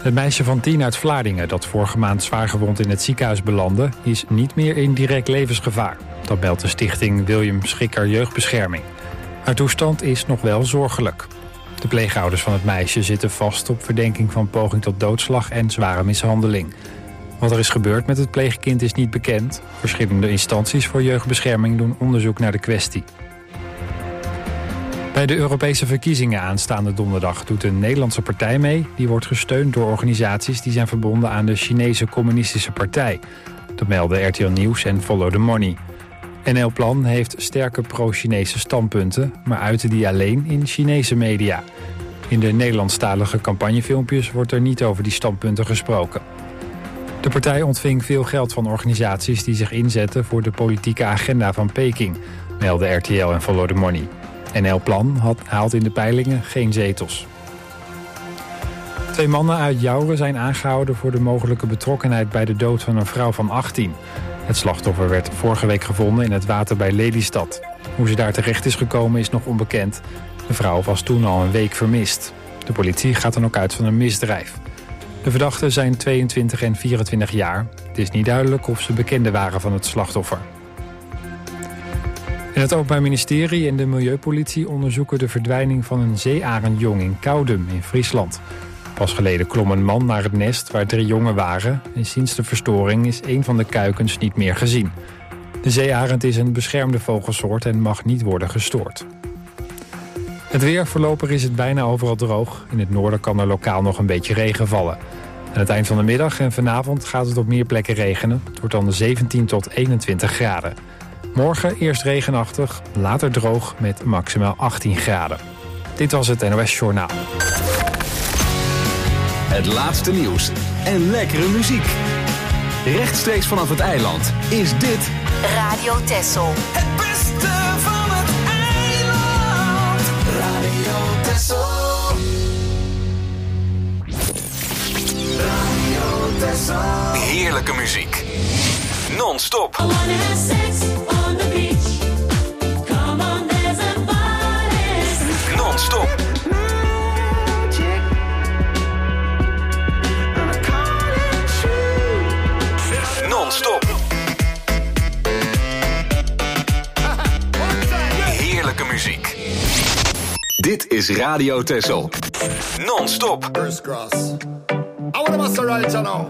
Het meisje van 10 uit Vlaardingen dat vorige maand zwaargewond in het ziekenhuis belandde, is niet meer in direct levensgevaar. Dat meldt de stichting William Schikker Jeugdbescherming. Haar toestand is nog wel zorgelijk. De pleegouders van het meisje zitten vast op verdenking van poging tot doodslag en zware mishandeling. Wat er is gebeurd met het pleegkind is niet bekend. Verschillende instanties voor jeugdbescherming doen onderzoek naar de kwestie. Bij de Europese verkiezingen aanstaande donderdag doet een Nederlandse partij mee. Die wordt gesteund door organisaties die zijn verbonden aan de Chinese Communistische Partij. Dat melden RTL Nieuws en Follow the Money. NL Plan heeft sterke pro-Chinese standpunten, maar uitte die alleen in Chinese media. In de Nederlandstalige campagnefilmpjes wordt er niet over die standpunten gesproken. De partij ontving veel geld van organisaties die zich inzetten voor de politieke agenda van Peking, melden RTL en Follow the Money. NL Plan haalt in de peilingen geen zetels. 2 mannen uit Jouren zijn aangehouden voor de mogelijke betrokkenheid bij de dood van een vrouw van 18. Het slachtoffer werd vorige week gevonden in het water bij Lelystad. Hoe ze daar terecht is gekomen is nog onbekend. De vrouw was toen al een week vermist. De politie gaat dan ook uit van een misdrijf. De verdachten zijn 22 en 24 jaar. Het is niet duidelijk of ze bekenden waren van het slachtoffer. En het Openbaar Ministerie en de Milieupolitie onderzoeken de verdwijning van een zeearendjong in Koudum in Friesland. Pas geleden klom een man naar het nest waar 3 jongen waren en sinds de verstoring is 1 van de kuikens niet meer gezien. De zeearend is een beschermde vogelsoort en mag niet worden gestoord. Het weer, voorlopig is het bijna overal droog. In het noorden kan er lokaal nog een beetje regen vallen. Aan het eind van de middag en vanavond gaat het op meer plekken regenen. Het wordt dan 17 tot 21 graden. Morgen eerst regenachtig, later droog met maximaal 18 graden. Dit was het NOS Journaal. Het laatste nieuws en lekkere muziek. Rechtstreeks vanaf het eiland is dit Radio Texel. Het beste van het eiland. Radio Texel. Radio Texel. heerlijke muziek. Non-stop. Non-stop. Non-stop. Heerlijke muziek. Dit is Radio Texel. Non-stop. First cross. I want to master right now.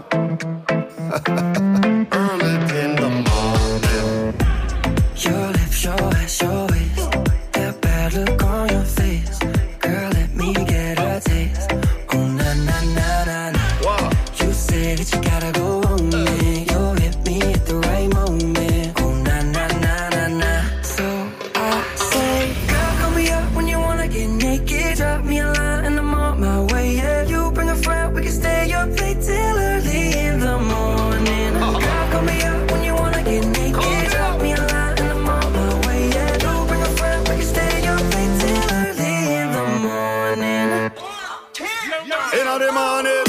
Early in the morning. Your lips, your ass, your waist. That bad look on your face. Girl, let me get a taste. Oh, na, na, na, na, na. Wow. You say that you gotta go on me. You hit me at the right moment. Oh, na, na, na, na, na. So I say, girl, call me up when you wanna get naked. Drop me a line and I'm on my way. Yeah, you bring a friend, we can stay up late till early in the morning. Girl, call me up when you wanna get naked. Drop me a line and I'm on my way. Yeah, you bring a friend, we can stay up late till early in the morning. In the morning.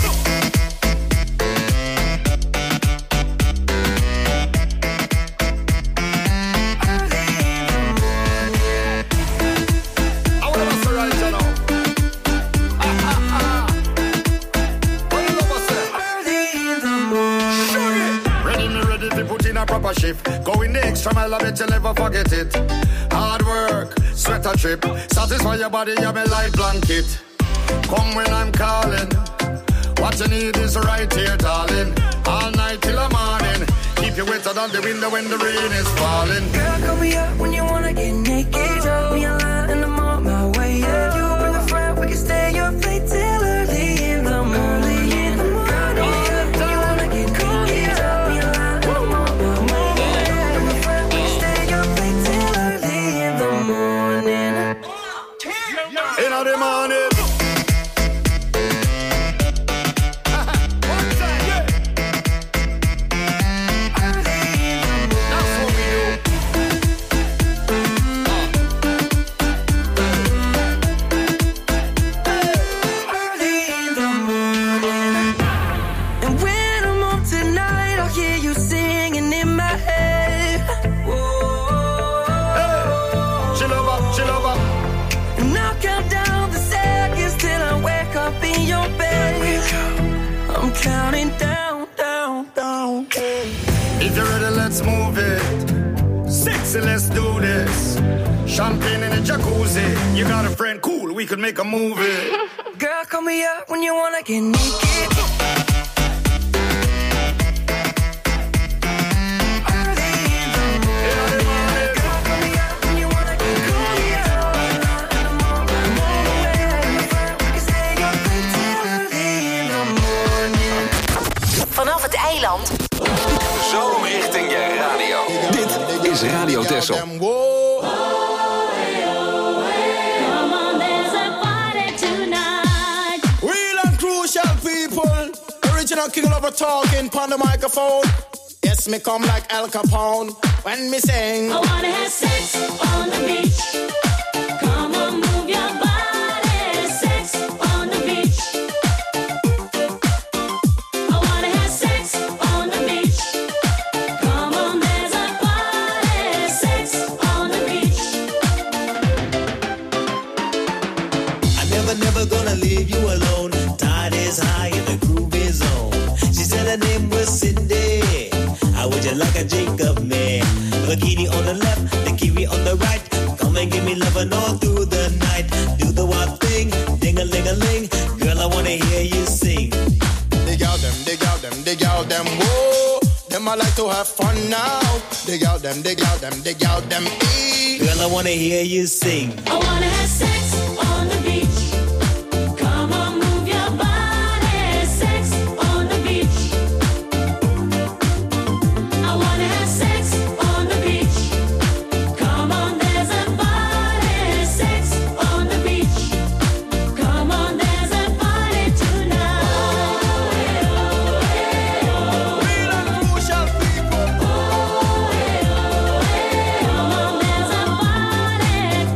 Proper shift, going the extra mile, I bet you'll never forget it. Hard work, sweat a trip, satisfy your body, you're my life blanket. Come when I'm calling, what you need is right here, darling. All night till the morning, keep you wetter than the window when the rain is falling. Girl, call me up when you wanna get naked. Drop me a line and I'm on my way. Yeah, you bring a friend, we can stay up late till early in the morning. The morning. counting down, down, down. If you're ready, let's move it. Sexy, let's do this. Champagne in a jacuzzi. You got a friend, cool, we could make a movie. Girl, call me up when you wanna get naked. Early in the morning. Girl, call me up when you wanna get cool. In the morning. We can stay up until early in the morning. Vanaf het eiland. Zoom richting je radio. Dit is Radio Texel. Original king lover talking pon the microphone. Yes, me come like Al Capone when me sing. I wanna have sex on the beach. Come on, move your body. Sex on the beach. I wanna have sex on the beach. Come on, there's a party. Sex on the beach. I'm never gonna leave you alone. Tide is high and the groove is on. She said her name was Cindy. How would you like a drink of me? Bikini on the left, the kiwi on the right. Come and give me loving all through the night. Do the wild thing, ding-a-ling-a-ling. Girl, I wanna hear you sing. Dig out them, dig out them, dig out them. Whoa, them I like to have fun now. Dig out them, dig out them, dig out them. Girl, I wanna hear you sing. I wanna have sex on the beach. Come on, move your body. Sex on the beach. I wanna have sex on the beach. Come on, there's a party. Sex on the beach. Come on, there's a party tonight. Real and crucial people. Come on, there's a party.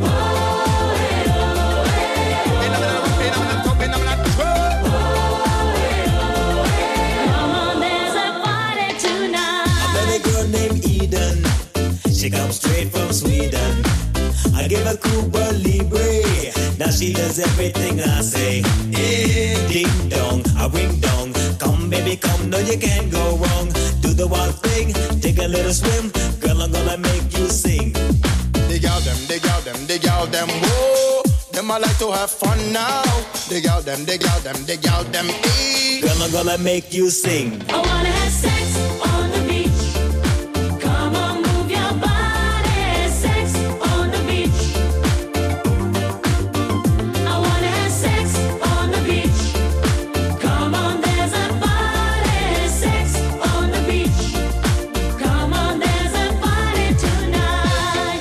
Come on, there's a party tonight. I met a girl named Eden. She comes straight from Sweden. I give her Cuba Libre. Now she does everything I say. Eh, ding dong, a ring dong. Come baby, come, no you can't go wrong. Do the wild thing, take a little swim. Girl, I'm gonna make you sing. Dig out them, dig out them, dig out them. Whoa, them I like to have fun now. Dig out them, dig out them, dig out them. Girl, I'm gonna make you sing. I wanna have sex on the beach. Come on, move your body. Sex on the beach. I wanna have sex on the beach. Come on, there's a party. Sex on the beach. Come on, there's a party tonight.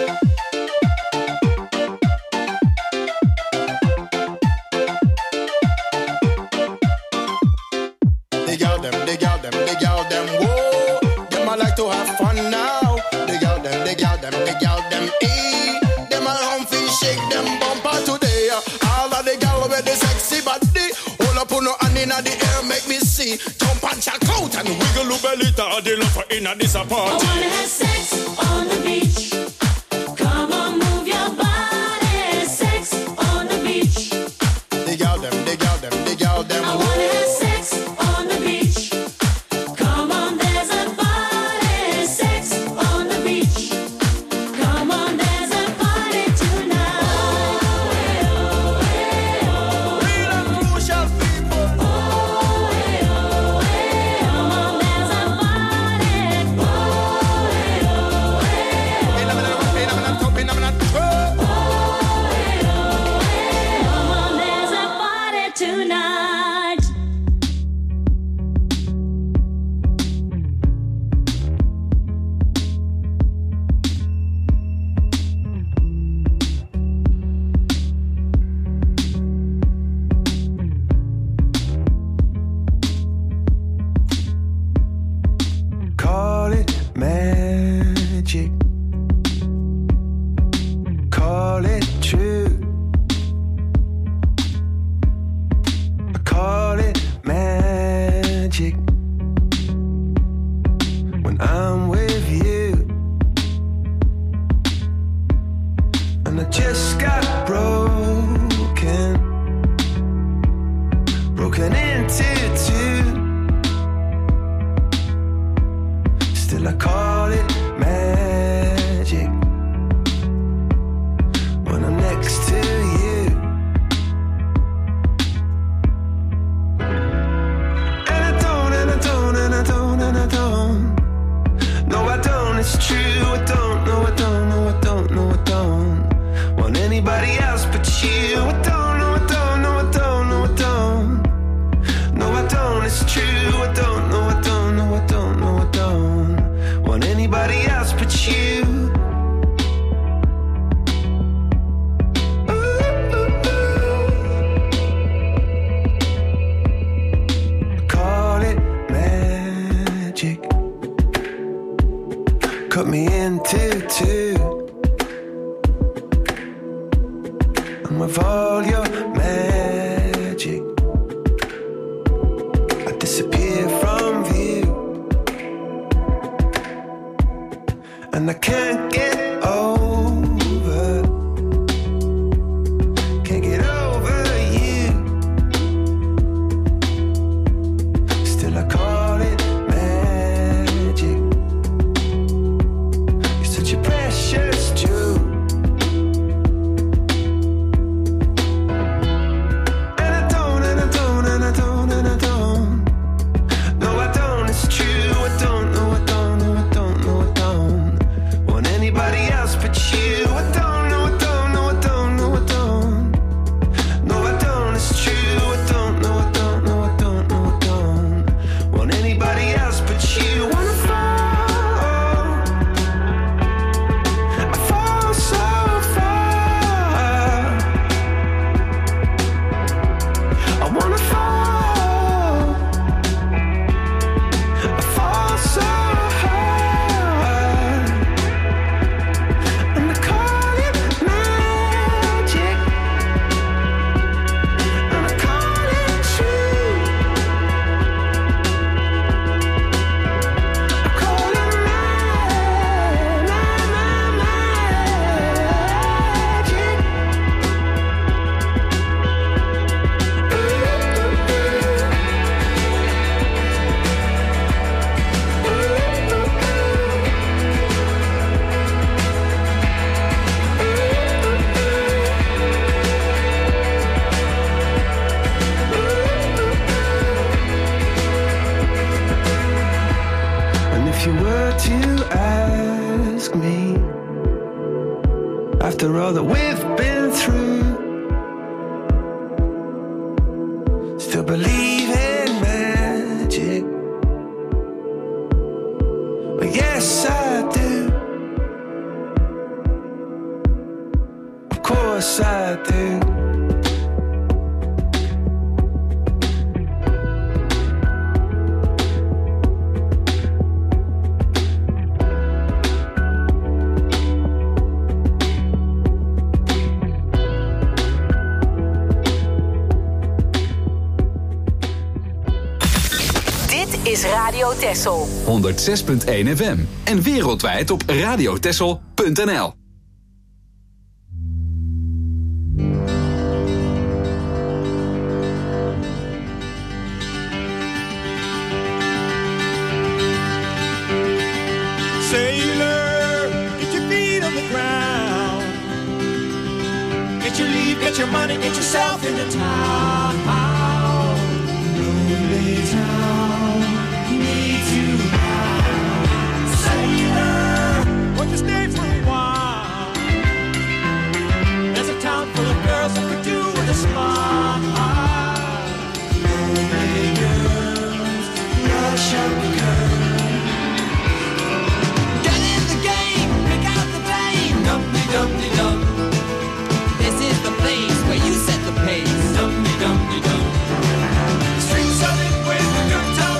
Dig out them, dig out them, dig out them. Whoa, them I like to have fun now. Dig out them, dig out them, dig out them. Them a humpy shake them bumper today. All of the gal with the sexy body. Hold up on no hand inna the air, make me see. Jump and check out and wiggle your belly. To the love inna this I party. wanna have sex on the beach. Come on, move your body. Sex on the beach. Dig out them, dig out them, dig out them. I wanna have sex on the beach. Come on, there's a party. Sex on the beach. Come on, there's a party tonight. Real and crucial people. Come on, there's a party. it's true. I don't know, I don't know, I don't know, I don't want anybody else but you. I don't know, I don't know, I don't know, I don't. No, I don't, it's true. I don't know, I don't know, I don't know, I don't want anybody else but you. Call it magic. Cut me into two. And with all your magic, I disappear from view. And I can't get over, can't get over you. Still I call it magic. You're such a precious jewel. And I don't, and I don't, and I don't, and I don't. No, I don't, it's true. I don't know, I don't know, I don't know, I don't want anybody else but you. I don't know, I don't know, I don't know, I don't. No, I don't, it's true. I don't know, I don't know, I don't know, I don't want anybody else but you. Wanna fall, I fall so far. I wanna fall, I fall so hard. And I call it magic, and I call it true. I call it And if you were to ask me, after all that we've been through, still believe in magic? Well, yes, I do. Of course I do. Dit is Radio Texel. 106.1 FM en wereldwijd op radiotexel.nl. Sailor, get your feet on the ground. Get your leave, get your money, get yourself into town. Lonely town needs you now. Sailor, won't you stay for a while? There's a town full of girls who could do with a smile. Lonely girls, Russian girls. Dum-de-dum-de-dum. This is the place where you set the pace. Dum-de-dum-de-dum. Streets are lit with the good times.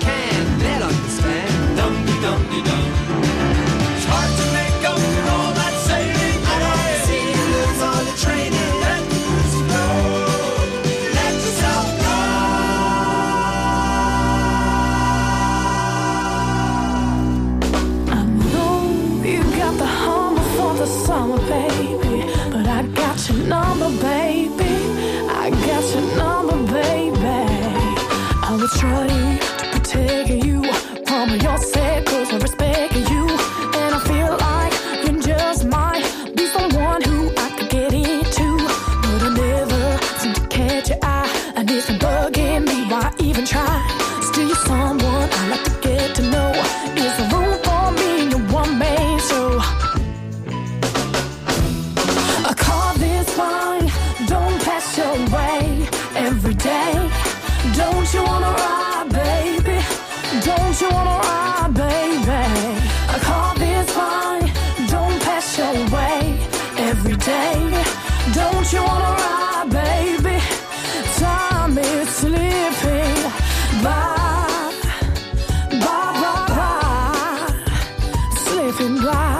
can, they'll understand. Dum-de-dum-de-dum. It's hard to make up for all that sailing. I don't see you lose all the training. Let yourself go. I know you got the humble for the summer, baby, but I got your number, baby. I got your number, baby. I will try to protect you from yourself, 'cause I respect you, and I feel like you just might be someone who I could get into, but I never seem to catch your eye, and it's bugging me. Why even try? Still, you're someone I like to get to know. Is there room for me in your one-man show? A car this fine, don't pass your way every day. Don't you wanna ride, baby? Don't you wanna ride, baby? A car this fine, don't pass your way every day. Don't you wanna ride, baby? Time is slipping by, slipping by.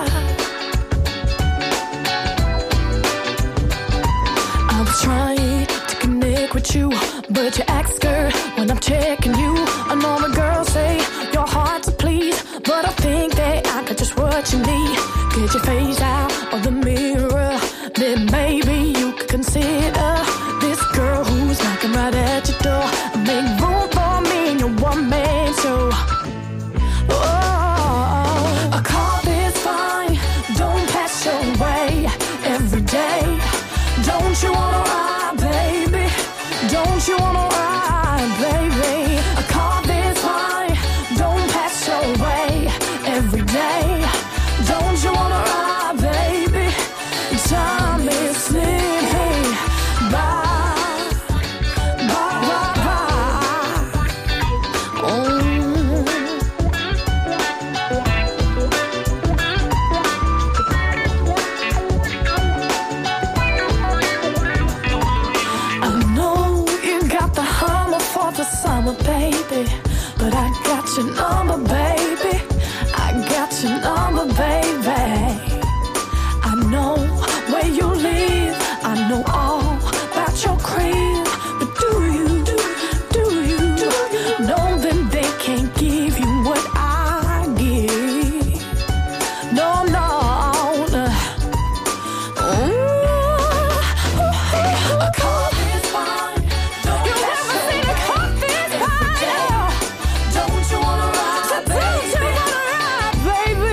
I was trying to connect with you, but you act scared when I'm checking you. I know the girls say your heart's a please, but I think that I got just what you need. Get your face out of the mirror, then maybe you could consider this girl who's knocking right at your door. Make room for me in your one-man show. Oh, a car this fine, don't pass your way every day. Don't you wanna ride, baby? Don't you wanna ride, baby? A car this fine, don't pass your way every day. Don't you wanna ride, baby? Time is slipping by. Summer, baby, but I got your number, baby. I got your number, baby. I know where you live, I know all about your crib, but do you know that they can't give you what I give? No. A car is fine. You never seen a car this fine. Don't you wanna ride, baby?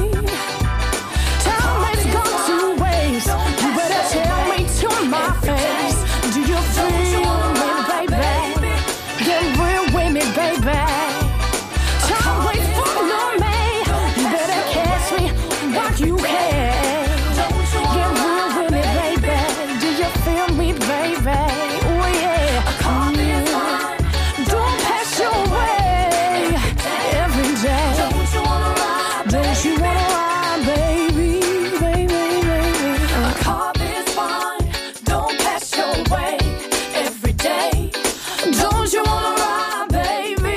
Time has gone to waste. You better tell me to my face. Do you feel me, baby? Get real with me, baby. Time waits for no man. You better catch me while you can. Get real with me, baby. Do you feel me, baby? Oh yeah. Don't pass your way every day. Don't you wanna ride, baby? A car is fine. Don't pass your way every day. Don't you wanna ride, baby?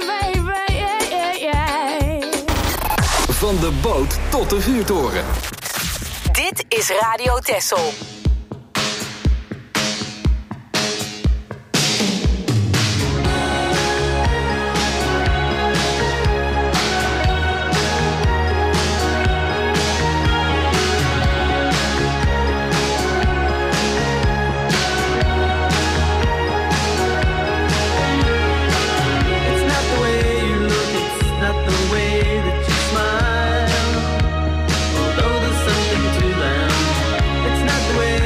Yeah. Van de boot tot de vuurtoren. Dit is Radio Texel. It's not the way you look, it's not the way that you smile. Although there's something to them, it's not the way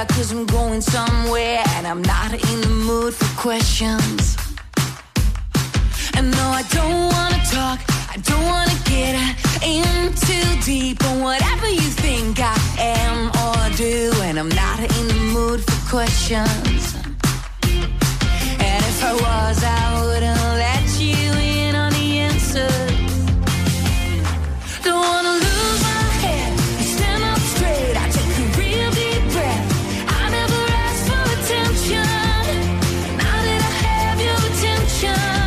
'cause I'm going somewhere and I'm not in the mood for questions. And no, I don't wanna talk, I don't wanna get in too deep on whatever you think I am or do. And I'm not in the mood for questions. And if I was, I wouldn't let you in on the answer. Don't wanna lose my head, stand up straight, I take a real deep breath. I never asked for attention, now that I have your attention.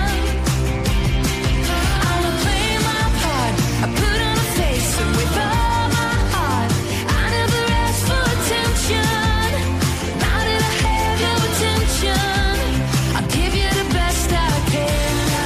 I'ma play my part, I put on a face and with all my heart. I never asked for attention, now that I have your attention. I'll give you the best I can.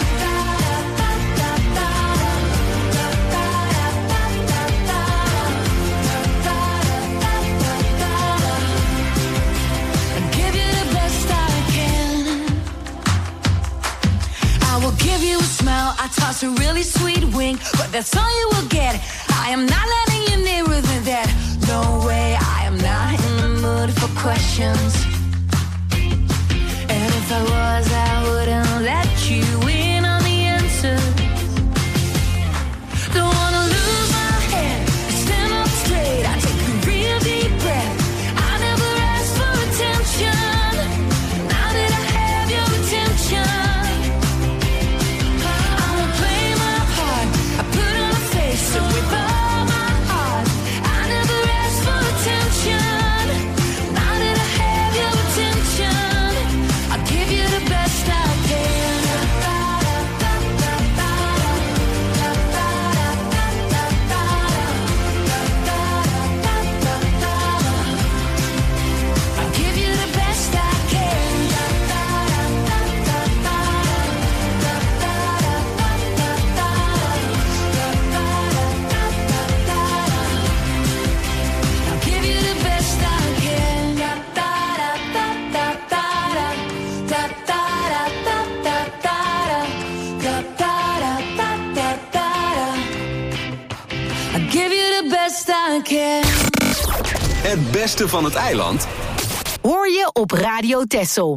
Give you a smile, I toss a really sweet wink, but that's all you will get. I am not letting you nearer than that. No way, I am not in the mood for questions. And if I was, I wouldn't let you in on the answer. Don't wanna lose my head, stand up straight, I take a real deep breath. I never asked for attention, now that I have your attention. So with all my heart, I never asked for attention. Now that I have your attention, I'll give you the best I can. I'll give you the best I can. Het beste van het eiland hoor je op Radio Texel.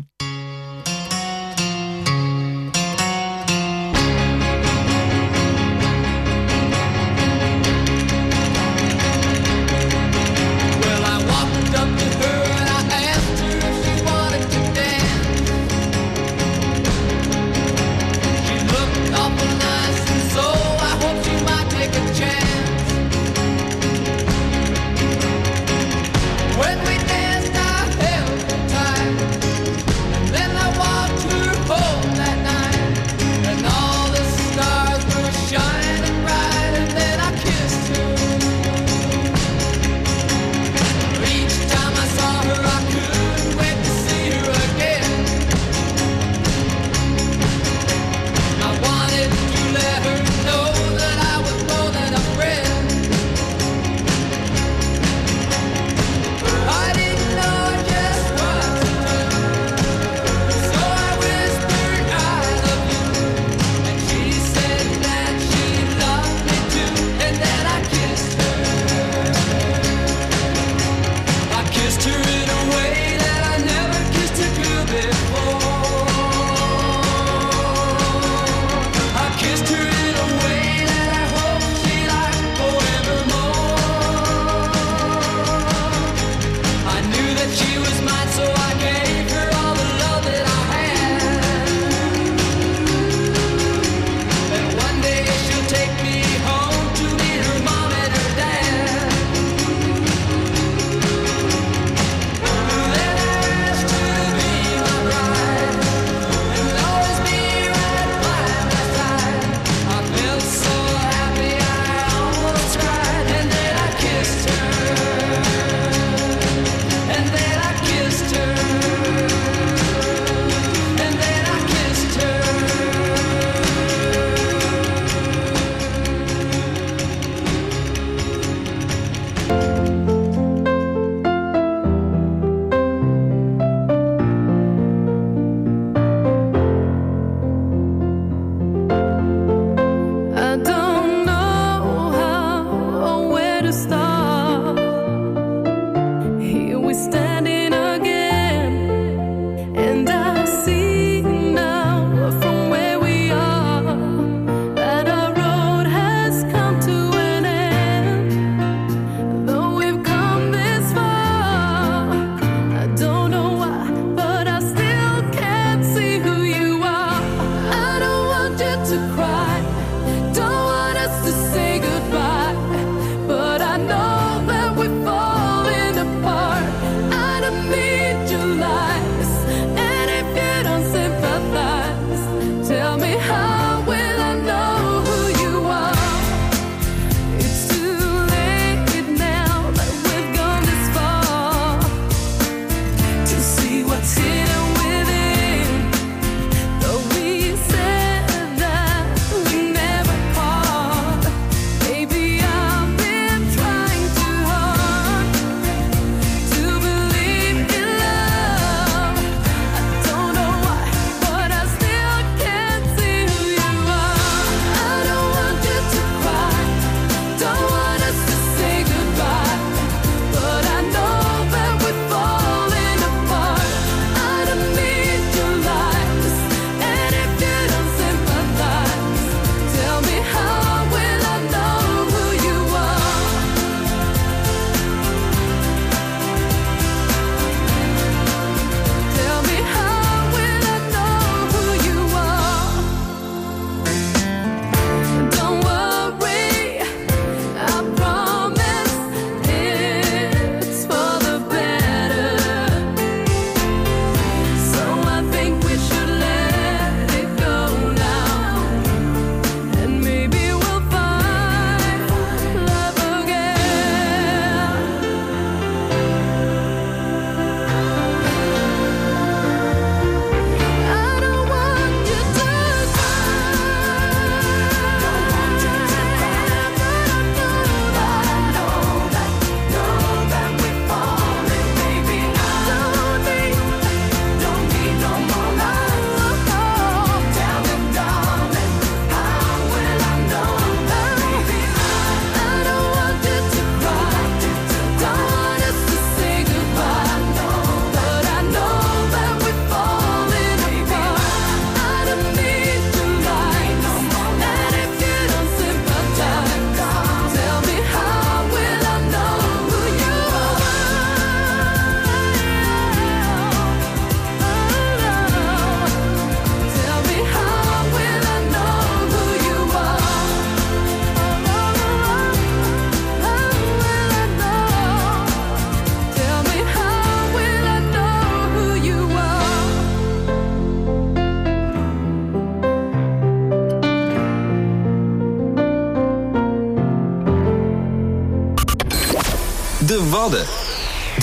When we danced, I held her tight.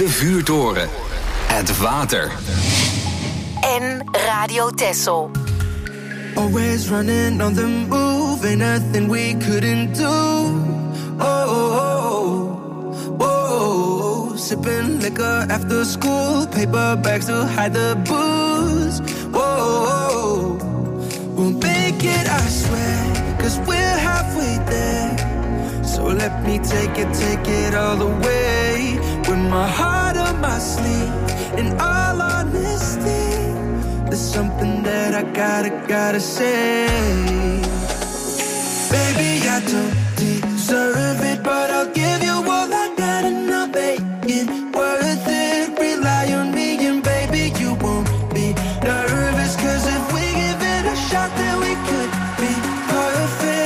De vuurtoren. Het water. En Radio Texel. Always running on the move, ain't nothing we couldn't do. Oh, oh, oh, oh, oh. Sipping liquor after school, paper bags to hide the booze. Oh, oh, oh. We'll make it, I swear, 'cause we're halfway there. So let me take it all the way. With my heart on my sleeve, in all honesty, there's something that I gotta say. Baby, I don't deserve it, but I'll give you all I got and I'll make it worth it. Rely on me and baby, you won't be nervous, 'cause if we give it a shot, then we could be perfect.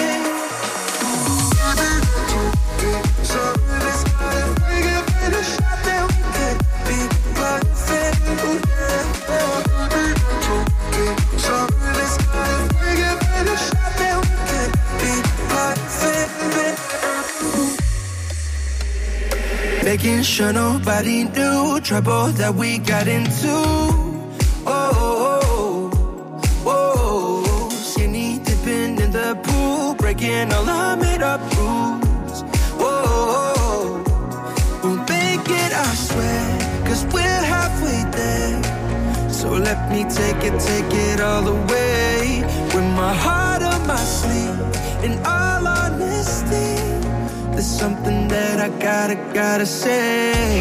Making sure nobody knew trouble that we got into. Oh, oh, oh, oh. Skinny dipping in the pool, breaking all our made-up rules. Oh, oh, oh. We'll make it, I swear, 'cause we're halfway there. So let me take it all the way. With my heart on my sleeve, in all honesty, there's something that I gotta say.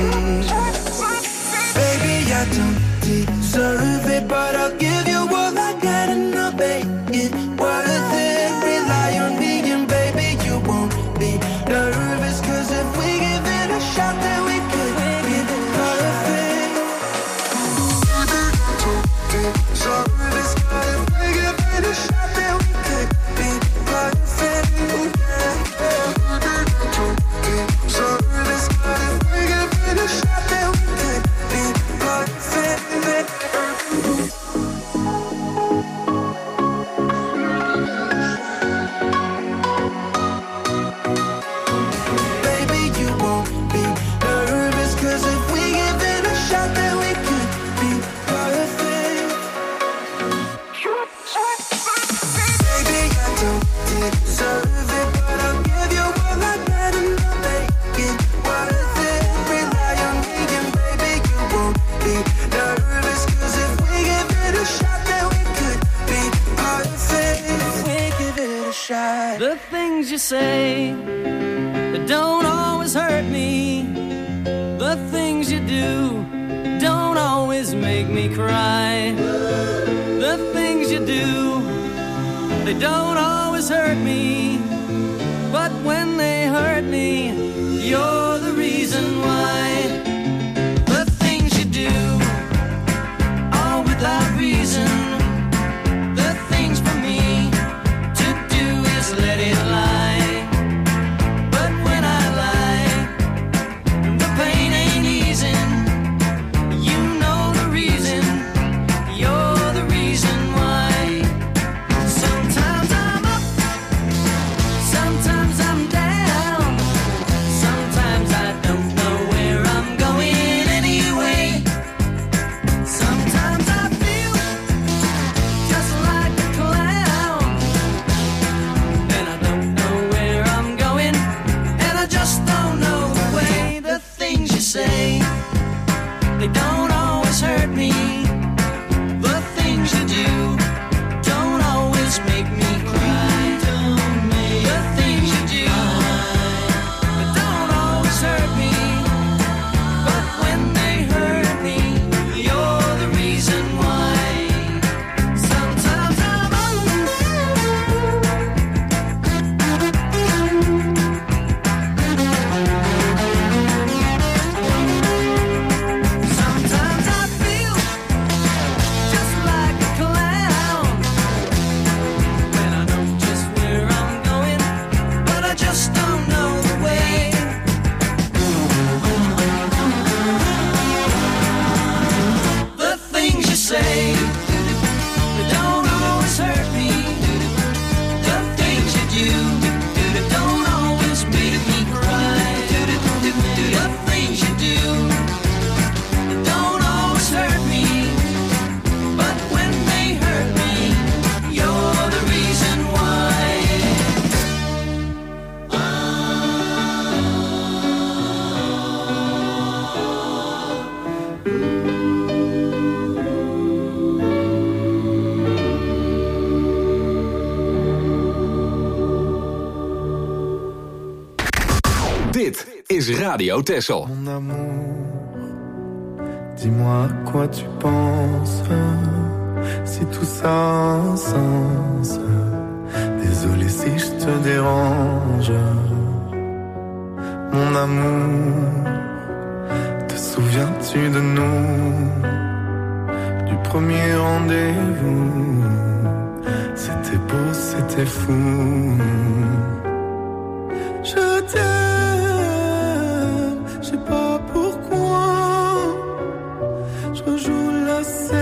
Baby, I don't deserve it, but I'll give you all I got and I'll make it worth it. Rely on me and baby, you won't be nervous, 'cause if we give it a shot, then we could be perfect. So if we give it a shot, then we could be perfect. The things you say that don't always hurt me. The things you do don't always make me cry. The things you do, they don't always hurt me. But when they hurt me, you're the reason why. The things you do, all without reason. The things for me let it lie. But when I lie, the pain ain't easing. You know the reason, you're the reason why. Sometimes I'm up, is Radio Texel. Mon amour, dis-moi à quoi tu penses, si tout ça a un sens. Désolé si je te dérange. Mon amour, te souviens-tu de nous, du premier rendez-vous? C'était beau, c'était fou. Je t'aime, je sais pas pourquoi. Je rejoue la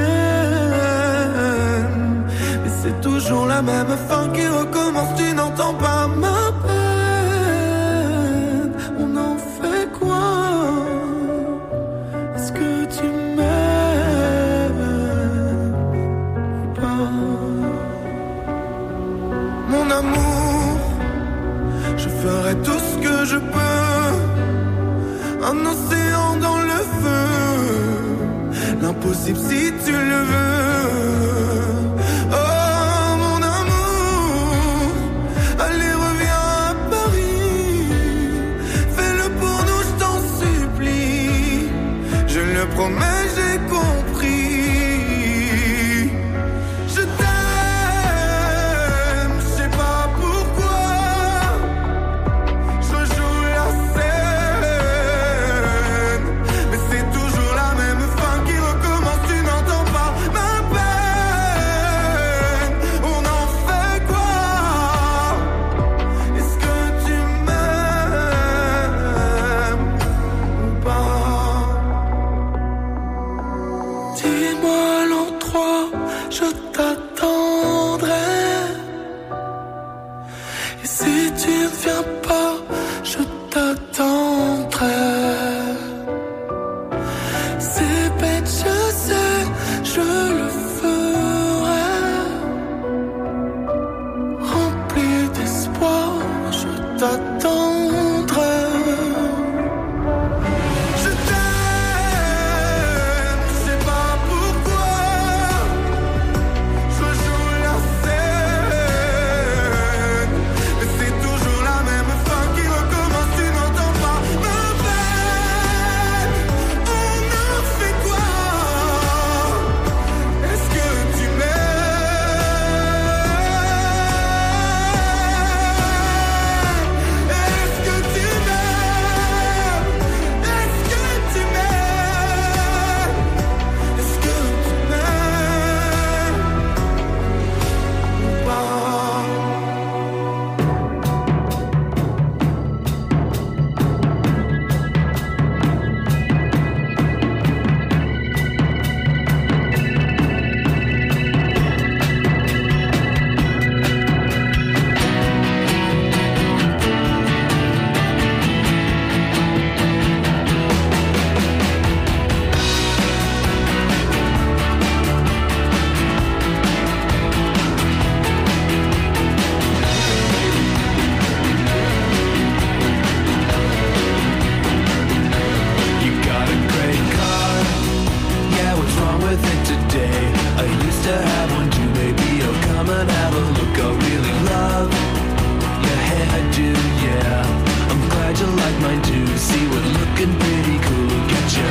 scène, mais c'est toujours la même fin qui recommence. Tu n'entends pas ma peine. On en fait quoi? Est-ce que tu m'aimes ou pas? Mon amour, je ferai tout ce que je peux. Un océan dans le feu, l'impossible si tu le veux. Oh mon amour, allez reviens à Paris. Fais-le pour nous, je t'en supplie. Je le promets, j'ai compris. Je t'aime, je sais pas pourquoi. Je joue la scène, mais c'est toujours la même fin qui recommence. Tu n'entends pas ma peine. On en fait quoi? Est-ce que tu m'aimes ou pas? Dis-moi l'endroit, je t'attendrai. Et si tu ne viens pas, je t'attendrai. C'est bête, je sais, je le ferai. Rempli d'espoir, je t'attendrai. Je t'aime, je sais pas pourquoi. Je joue la scène, mais c'est toujours la même fin qui recommence. Tu n'entends pas ma peine. On en fait quoi? Est-ce que tu m'aimes? Est-ce que tu m'aimes? Est-ce que tu m'aimes? Est-ce que tu m'aimes ou pas? You got a great car. Yeah, what's wrong with it today? I used to have one too. Maybe you'll come and have a look. I really love your hairdo, yeah. I'm glad you like mine too. See, we're looking pretty cool. Look at ya.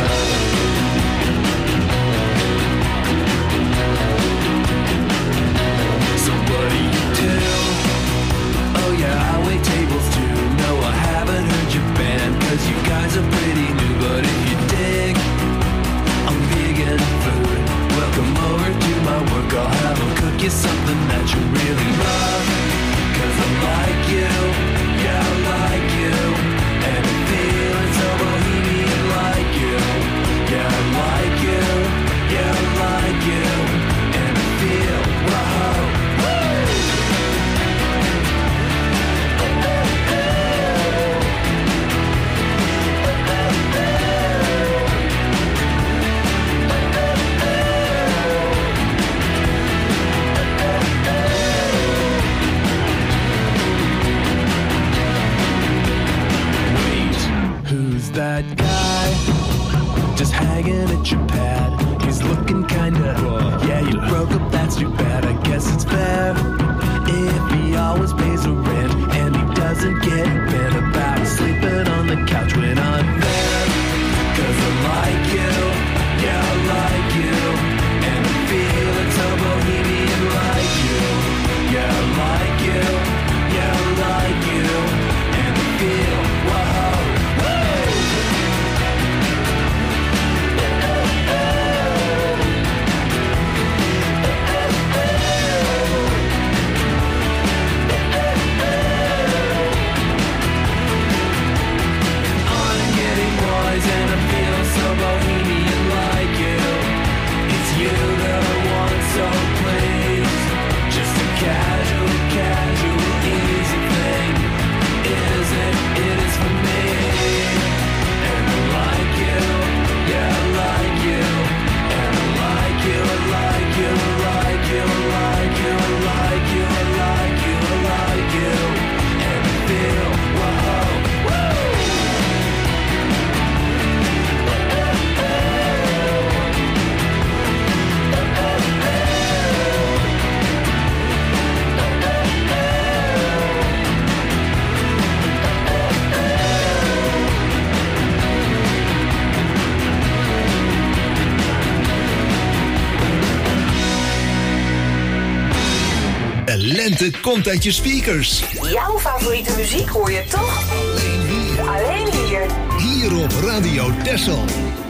So what do you do? Oh yeah, I wait tables too. No, I haven't heard your band, 'cause you guys are pretty new. But if you dig, I'm big in food. Welcome over to my work. I'll have them cook you something that you really love. 'Cause I like you, yeah, I like you. And I'm feeling so bohemian like you. Yeah, I like you, yeah, I like you. And I feel, wow, woo! Wait, who's that guy? Just hanging at your pad. He's looking kinda, yeah, you broke up, that's too bad. I guess it's fair if he always pays the rent and he doesn't get bent about sleeping on the couch when I'm De lente komt uit je speakers. Jouw favoriete muziek hoor je toch? Alleen hier. Hier op Radio Texel.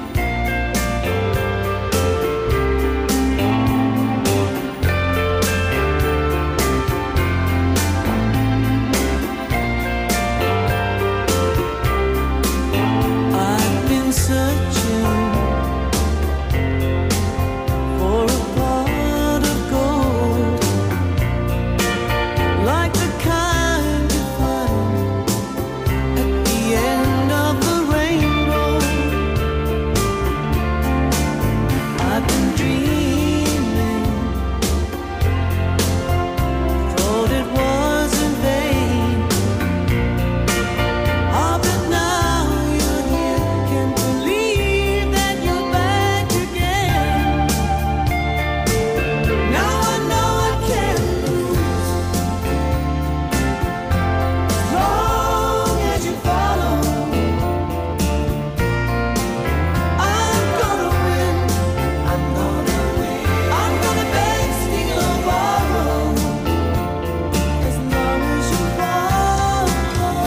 I've been searching for a pot of gold, like the kind you find at the end of the rainbow. I've been dreaming, thought it was in vain. Ah, but now you're here, can't believe that you're back again. Now I know I can't lose, as long as you follow. I'm gonna win, I'm gonna win. I'm gonna beg, steal or borrow, as long as you follow.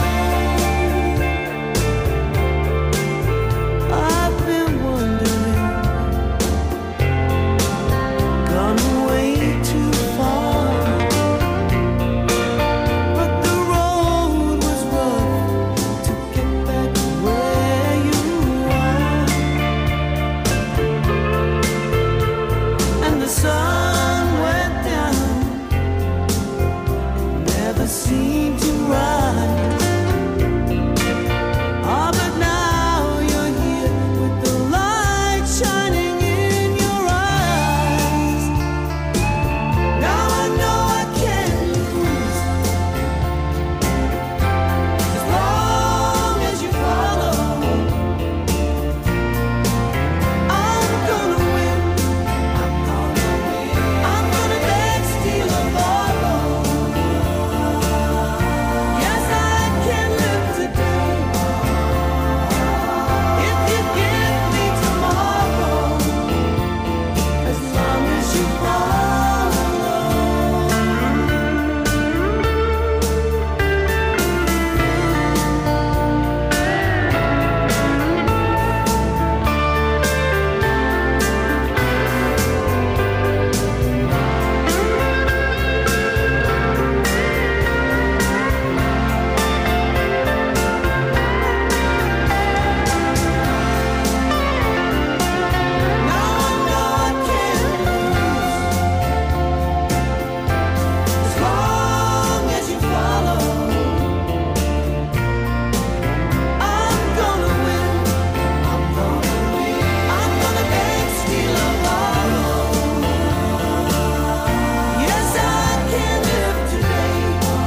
I've been wondering, gone way too far, but the road was rough to get back where you are, and the sun went down, never seemed to rise. Ah, but now you're here with the light shining in your eyes. Now I know I can't lose, as long as you follow. I'm gonna win, I'm gonna win. I'm gonna beg, steal or borrow. Yes, I can live today if you give me tomorrow, as long as you follow. Now I know I can't lose, as long as you follow. I'm gonna win, I'm gonna win. I'm gonna beg, steal or borrow. Yes, I can live today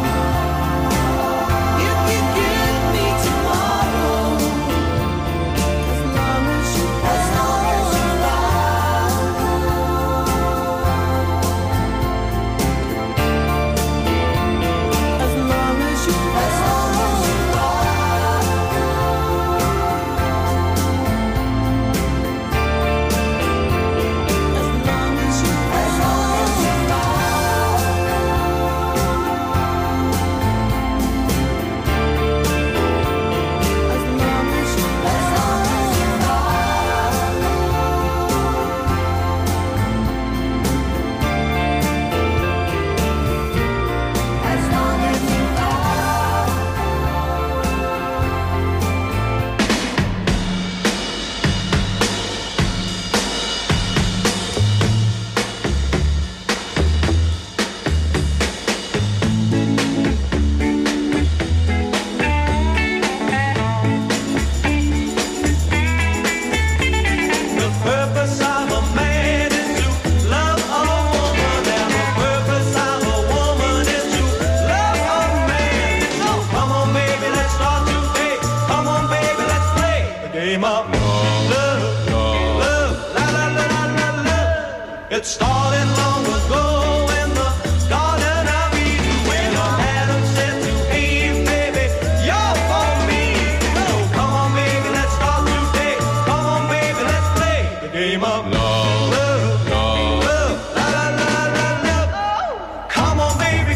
if you give me tomorrow, as long as you follow. As long as you The purpose of a man is to love a woman, and the purpose of a woman is to love a man. So come on, baby, let's start today. Come on, baby, let's play the game of love, love, la la la la la la. It started long ago in the Garden of Eden, when Adam said to Eve, baby, you're for me. So come on, baby, let's start today. Come on, baby, let's play the game of love, love, love, la la la la la. Come on, baby.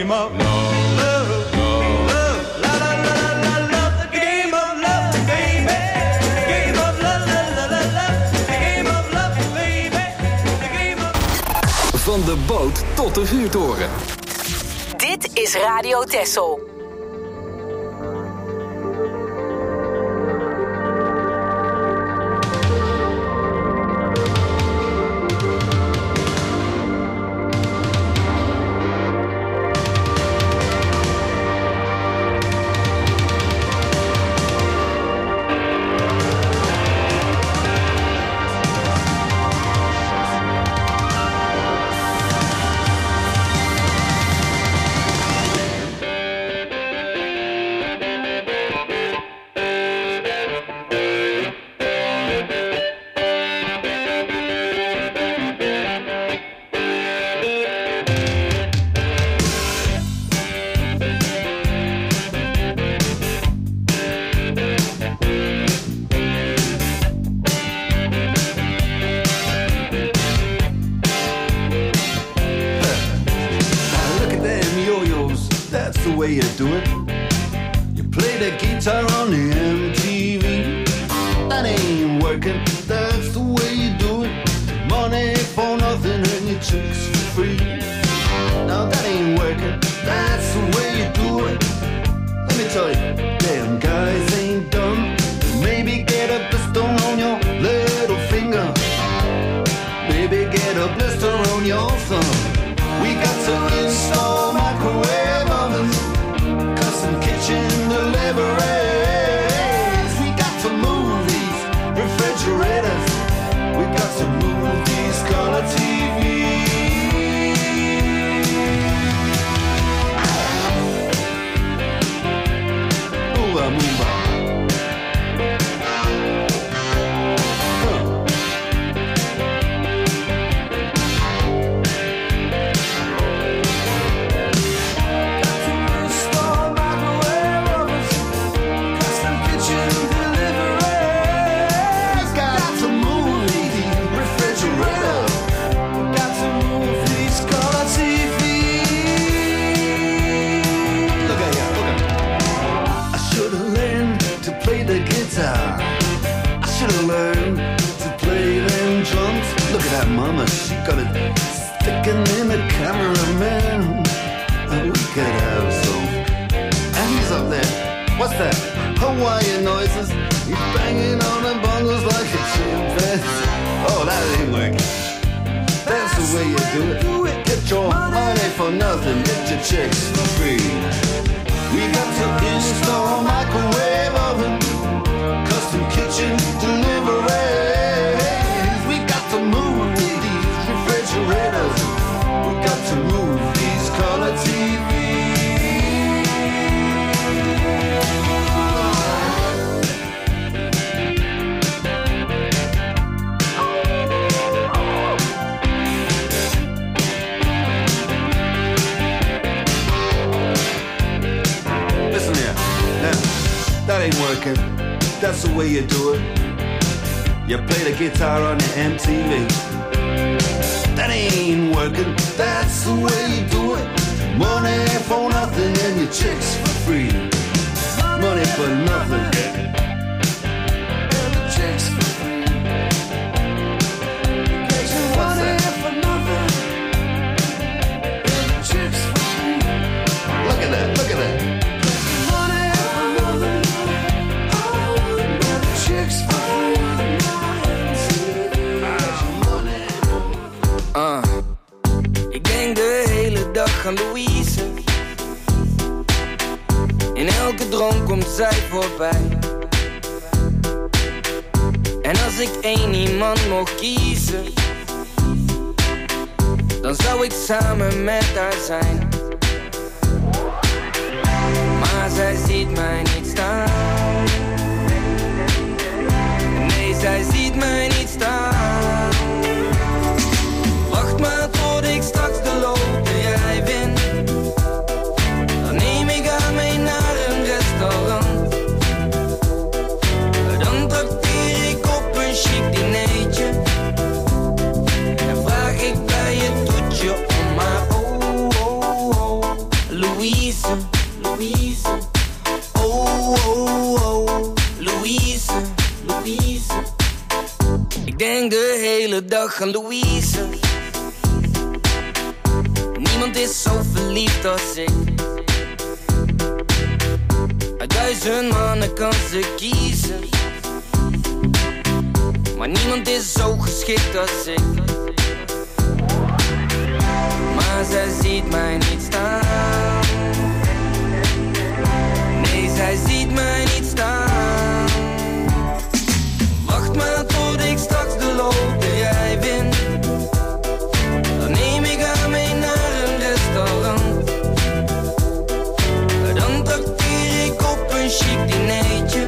game of love, love, love, la la la la la love, the game of love, baby, the game of love, la la la la, the game of love, baby, the game of. Van de boot tot de vuurtoren. Dit is Radio Texel. That's the way you do it. You play the guitar on the MTV. That ain't working. That's the way you do it. Money for nothing and your chicks for free. Money for nothing and your chicks for free. What's that? For nothing and your chicks for free. Look at that. Look at that. Ik denk de hele dag aan Louise. In elke droom komt zij voorbij. En als ik één iemand mocht kiezen, dan zou ik samen met haar zijn. Maar zij ziet mij niet staan. Nee, zij ziet mij niet staan. Wacht maar tot ik straks de loterij win. Dan neem ik haar mee naar een restaurant. Dan trakteer ik op een chic dinertje. En vraag ik bij het toetje om haar. Oh, oh, oh, Louise. Oh, oh, oh, Louise, Louise. Ik denk de hele dag aan Louise. Niemand is zo verliefd als ik. Uit 1000 mannen kan ze kiezen. Maar niemand is zo geschikt als ik. Maar zij ziet mij niet staan. Nee, zij ziet mij niet staan. Wacht maar tot ik straks de loterij win. Dan neem ik haar mee naar een restaurant. Dan trakteer ik op een chic dinertje.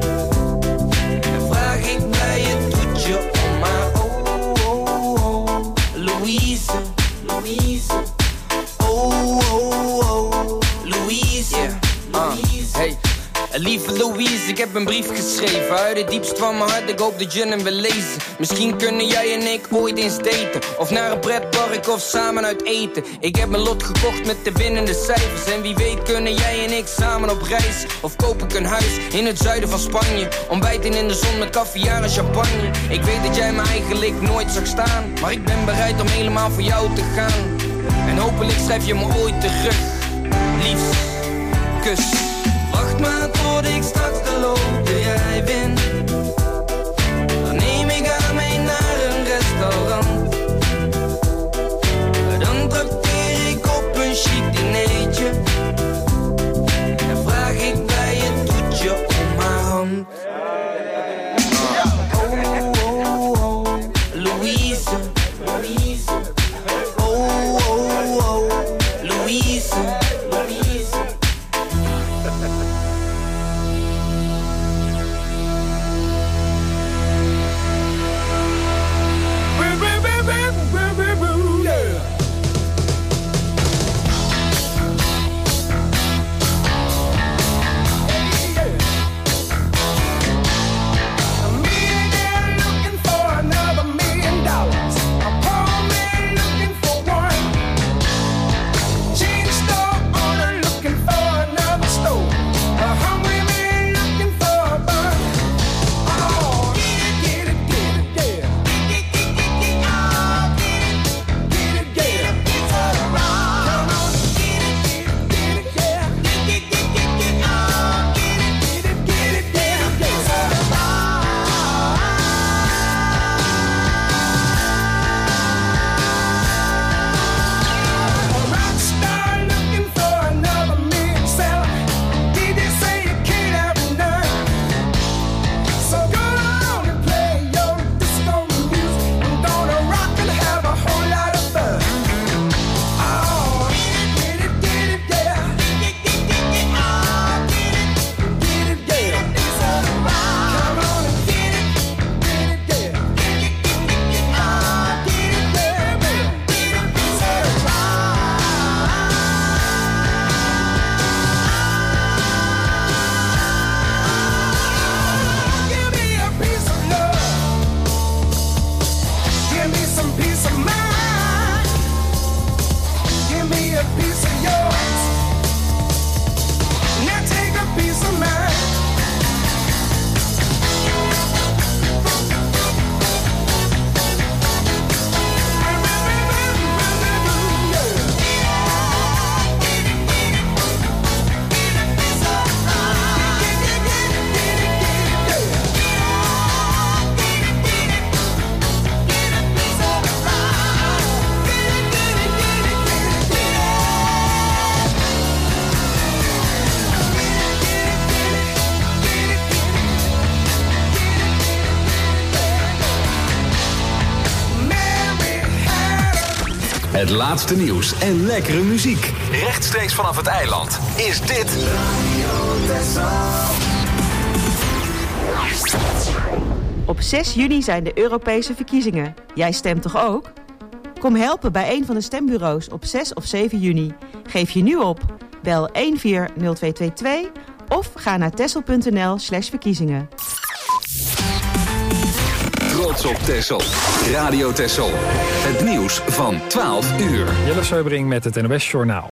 En vraag ik bij het toetje om haar. Oh, oh, oh, Louise, Louise. Oh, oh, oh, Louise, Louise. Hey. Lieve Louise, ik heb een brief geschreven uit het diepst van mijn hart, ik hoop dat je hem wil lezen. Misschien kunnen jij en ik ooit eens daten, of naar een pretpark of samen uit eten. Ik heb mijn lot gekocht met de winnende cijfers. En wie weet kunnen jij en ik samen op reis. Of koop ik een huis in het zuiden van Spanje, ontbijten in de zon met caviar en champagne. Ik weet dat jij me eigenlijk nooit zag staan, maar ik ben bereid om helemaal voor jou te gaan. En hopelijk schrijf je me ooit terug. Liefst, kus. Wacht maar tot ik straks de loterij win. Dan neem ik haar mee naar een restaurant. Dan trakteer ik op een chic dinertje. En vraag ik bij het toetje om haar hand. Oh, oh, oh, Louise, Louise. Oh, oh, oh, Louise, Louise. Het laatste nieuws en lekkere muziek. Rechtstreeks vanaf het eiland is dit... Op 6 juni zijn de Europese verkiezingen. Jij stemt toch ook? Kom helpen bij een van de stembureaus op 6 of 7 juni. Geef je nu op. Bel 140222 of ga naar texel.nl/verkiezingen. Trots op Texel. Radio Texel. Het nieuws van 12 uur. Jelle Seubring met het NOS Journaal.